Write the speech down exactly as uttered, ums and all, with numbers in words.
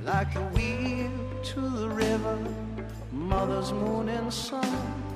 like a wheel to the river, mother's moon and sun.